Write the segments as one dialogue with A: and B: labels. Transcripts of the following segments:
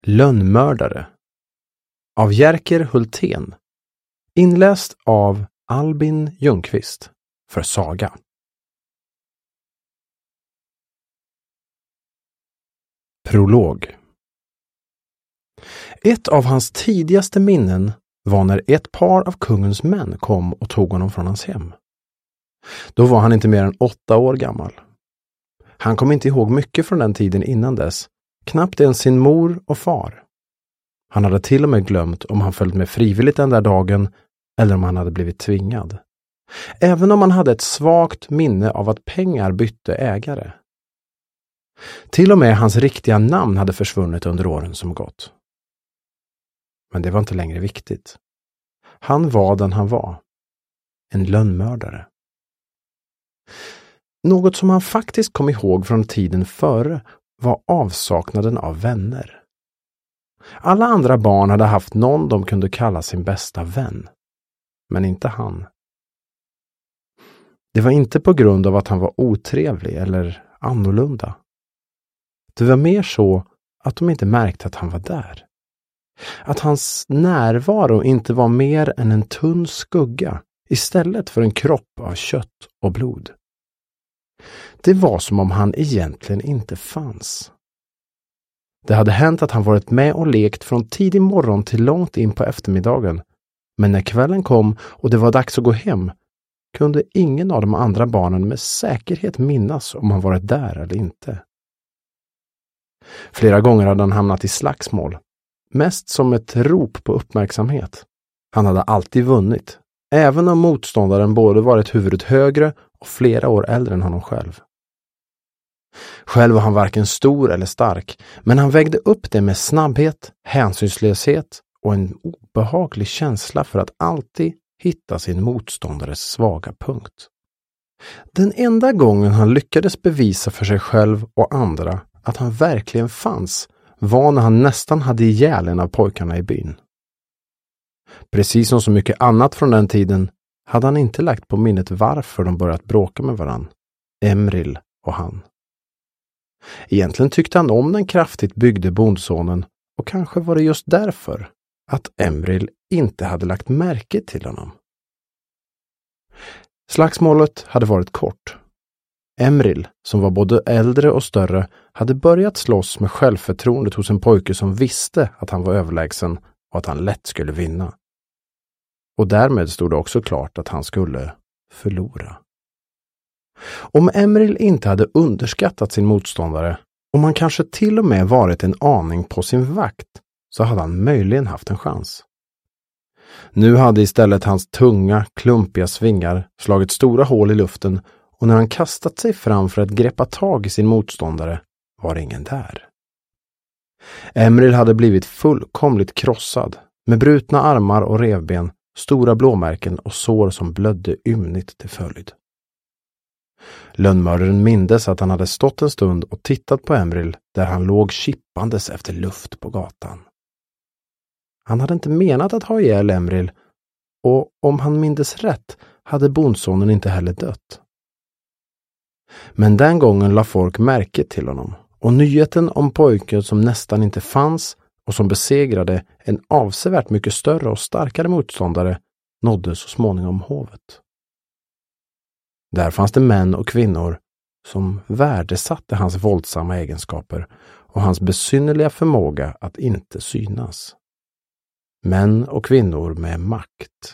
A: Lönnmördare av Jerker Hultén, inläst av Albin Ljungqvist för Saga. Prolog. Ett av hans tidigaste minnen var när ett par av kungens män kom och tog honom från hans hem. Då var han inte mer än 8 år gammal. Han kom inte ihåg mycket från den tiden innan dess, knappt ens sin mor och far. Han hade till och med glömt om han följt med frivilligt den där dagen eller om han hade blivit tvingad. Även om han hade ett svagt minne av att pengar bytte ägare. Till och med hans riktiga namn hade försvunnit under åren som gått. Men det var inte längre viktigt. Han var den han var. En lönnmördare. Något som han faktiskt kom ihåg från tiden före var avsaknaden av vänner. Alla andra barn hade haft någon de kunde kalla sin bästa vän. Men inte han. Det var inte på grund av att han var otrevlig eller annorlunda. Det var mer så att de inte märkte att han var där. Att hans närvaro inte var mer än en tunn skugga istället för en kropp av kött och blod. Det var som om han egentligen inte fanns. Det hade hänt att han varit med och lekt från tidig morgon till långt in på eftermiddagen. Men när kvällen kom och det var dags att gå hem kunde ingen av de andra barnen med säkerhet minnas om han varit där eller inte. Flera gånger hade han hamnat i slagsmål. Mest som ett rop på uppmärksamhet. Han hade alltid vunnit. Även om motståndaren både varit huvudet högre och flera år äldre än honom själv. Själv var han varken stor eller stark, men han vägde upp det med snabbhet, hänsynslöshet och en obehaglig känsla för att alltid hitta sin motståndares svaga punkt. Den enda gången han lyckades bevisa för sig själv och andra att han verkligen fanns var när han nästan hade ihjäl en av pojkarna i byn. Precis som så mycket annat från den tiden hade han inte lagt på minnet varför de börjat bråka med varann, Emril och han. Egentligen tyckte han om den kraftigt byggde bondsonen och kanske var det just därför att Emril inte hade lagt märke till honom. Slagsmålet hade varit kort. Emril, som var både äldre och större, hade börjat slåss med självförtroendet hos en pojke som visste att han var överlägsen och att han lätt skulle vinna. Och därmed stod det också klart att han skulle förlora. Om Emril inte hade underskattat sin motståndare, om han kanske till och med varit en aning på sin vakt, så hade han möjligen haft en chans. Nu hade istället hans tunga, klumpiga svingar slagit stora hål i luften och när han kastat sig fram för att greppa tag i sin motståndare var ingen där. Emril hade blivit fullkomligt krossad, med brutna armar och revben, stora blåmärken och sår som blödde ymnigt till följd. Lönnmördaren mindes att han hade stått en stund och tittat på Emril där han låg kippandes efter luft på gatan. Han hade inte menat att ha ihjäl Emril och om han mindes rätt hade bondsonen inte heller dött. Men den gången la folk märke till honom och nyheten om pojken som nästan inte fanns och som besegrade en avsevärt mycket större och starkare motståndare nådde så småningom hovet. Där fanns det män och kvinnor som värdesatte hans våldsamma egenskaper och hans besynnerliga förmåga att inte synas. Män och kvinnor med makt.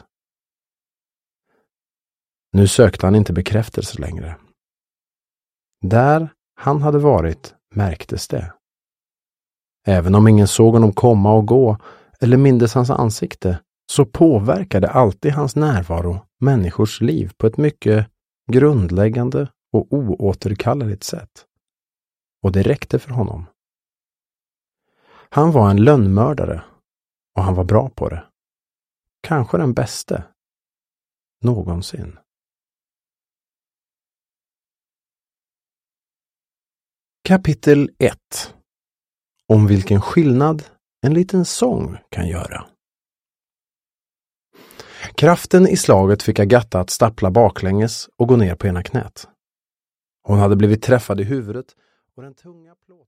A: Nu sökte han inte bekräftelse längre. Där han hade varit märktes det. Även om ingen såg honom komma och gå eller mindes hans ansikte så påverkade alltid hans närvaro människors liv på ett mycket grundläggande och oåterkalleligt sätt. Och det räckte för honom. Han var en lönnmördare och han var bra på det. Kanske den bäste någonsin. Kapitel 1. Om vilken skillnad en liten sång kan göra. Kraften i slaget fick Agatha att stappla baklänges och gå ner på ena knät. Hon hade blivit träffad i huvudet och den tunga plåt